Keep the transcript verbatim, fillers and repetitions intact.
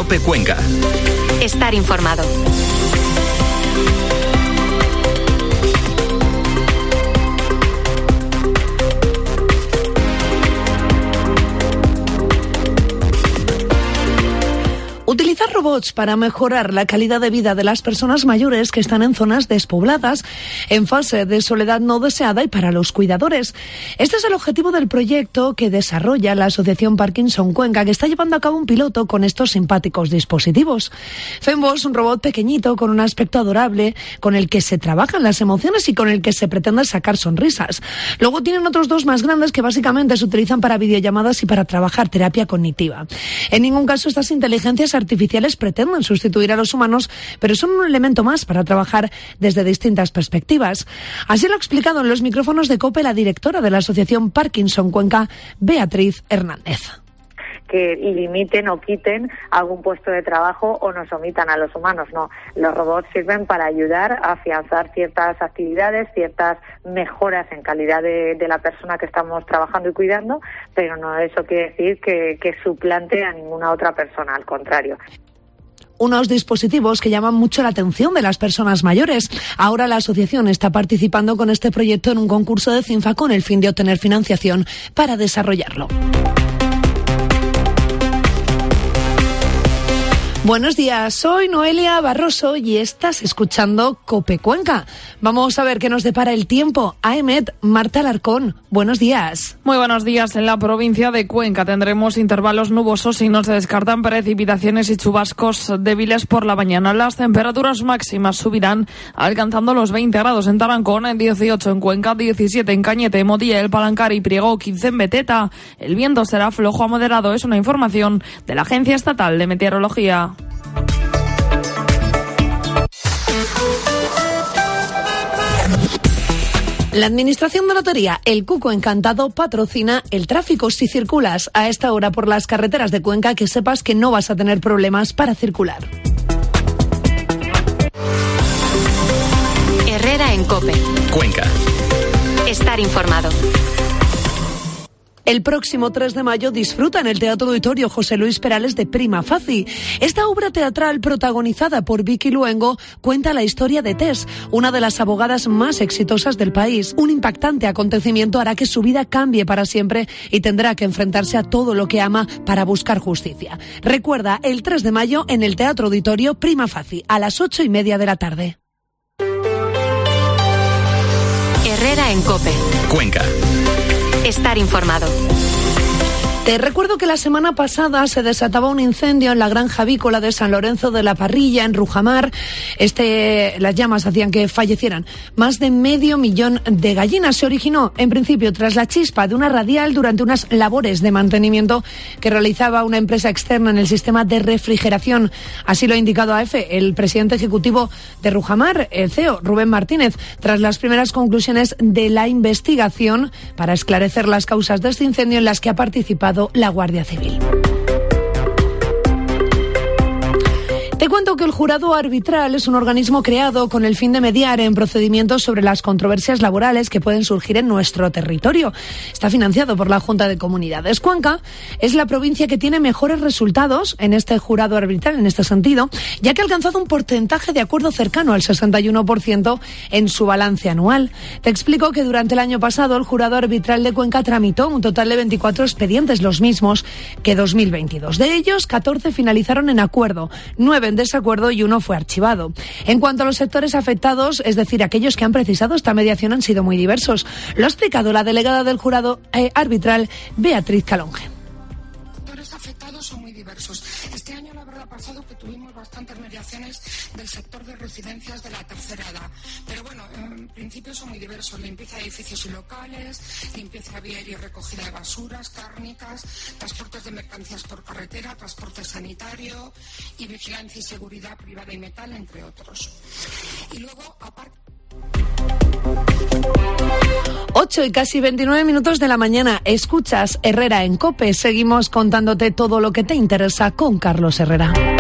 COPE Cuenca. Estar informado. Utilizar robots para mejorar la calidad de vida de las personas mayores que están en zonas despobladas, en fase de soledad no deseada y para los cuidadores. Este es el objetivo del proyecto que desarrolla la Asociación Parkinson Cuenca, que está llevando a cabo un piloto con estos simpáticos dispositivos. Fembo es un robot pequeñito con un aspecto adorable, con el que se trabajan las emociones y con el que se pretende sacar sonrisas. Luego tienen otros dos más grandes que básicamente se utilizan para videollamadas y para trabajar terapia cognitiva. En ningún caso estas inteligencias artificiales pretenden sustituir a los humanos, pero son un elemento más para trabajar desde distintas perspectivas. Así lo ha explicado en los micrófonos de COPE la directora de la Asociación Parkinson Cuenca, Beatriz Hernández. Que limiten o quiten algún puesto de trabajo o nos omitan a los humanos. No, los robots sirven para ayudar a afianzar ciertas actividades, ciertas mejoras en calidad de, de la persona que estamos trabajando y cuidando, pero no eso quiere decir que, que suplante a ninguna otra persona, al contrario. Unos dispositivos que llaman mucho la atención de las personas mayores. Ahora la asociación está participando con este proyecto en un concurso de CINFA con el fin de obtener financiación para desarrollarlo. Buenos días, soy Noelia Barroso y estás escuchando COPE Cuenca. Vamos a ver qué nos depara el tiempo. A E M E T, Marta Alarcón, buenos días. Muy buenos días. En la provincia de Cuenca tendremos intervalos nubosos y no se descartan precipitaciones y chubascos débiles por la mañana. Las temperaturas máximas subirán alcanzando los veinte grados en Tarancón, en dieciocho en Cuenca, diecisiete en Cañete, Motilla, El Palancar y Priego, quince en Beteta. El viento será flojo a moderado, es una información de la Agencia Estatal de Meteorología. La Administración de Lotería, el Cuco Encantado, patrocina el tráfico. Si circulas a esta hora por las carreteras de Cuenca, que sepas que no vas a tener problemas para circular. Herrera en COPE. Cuenca. Estar informado. El próximo tres de mayo disfruta en el Teatro Auditorio José Luis Perales de Prima Facie. Esta obra teatral protagonizada por Vicky Luengo cuenta la historia de Tess, una de las abogadas más exitosas del país. Un impactante acontecimiento hará que su vida cambie para siempre y tendrá que enfrentarse a todo lo que ama para buscar justicia. Recuerda, el tres de mayo en el Teatro Auditorio Prima Facie, a las ocho y media de la tarde. Herrera en COPE. Cuenca. Estar informado. Te recuerdo que la semana pasada se desataba un incendio en la granja avícola de San Lorenzo de la Parrilla, en Rujamar. Este, las llamas hacían que fallecieran más de medio millón de gallinas. Se originó, en principio, tras la chispa de una radial durante unas labores de mantenimiento que realizaba una empresa externa en el sistema de refrigeración. Así lo ha indicado a EFE el presidente ejecutivo de Rujamar, el C E O, Rubén Martínez, tras las primeras conclusiones de la investigación para esclarecer las causas de este incendio en las que ha participado la Guardia Civil. Te cuento que el jurado arbitral es un organismo creado con el fin de mediar en procedimientos sobre las controversias laborales que pueden surgir en nuestro territorio. Está financiado por la Junta de Comunidades. Cuenca es la provincia que tiene mejores resultados en este jurado arbitral, en este sentido, ya que ha alcanzado un porcentaje de acuerdo cercano al sesenta y uno por ciento en su balance anual. Te explico que durante el año pasado el jurado arbitral de Cuenca tramitó un total de veinticuatro expedientes, los mismos que dos mil veintidós. De ellos, catorce finalizaron en acuerdo, nueve en desacuerdo y uno fue archivado. En cuanto a los sectores afectados, es decir, aquellos que han precisado esta mediación, han sido muy diversos. Lo ha explicado la delegada del jurado eh, arbitral, Beatriz Calonge. Los sectores afectados son muy diversos. Este año, la verdad, pasado que tuvimos bastantes mediaciones del sector de residencias de la tercera edad. Pero bueno, en principio son muy diversos. Limpieza de edificios y locales, limpieza viaria y recogida de basuras, cárnicas, transportes de mercancías por carretera, transporte sanitario y vigilancia y seguridad privada y metal, entre otros. Y luego, aparte... ocho y casi veintinueve minutos de la mañana. Escuchas Herrera en COPE. Seguimos contándote todo lo que te interesa con Carlos Herrera.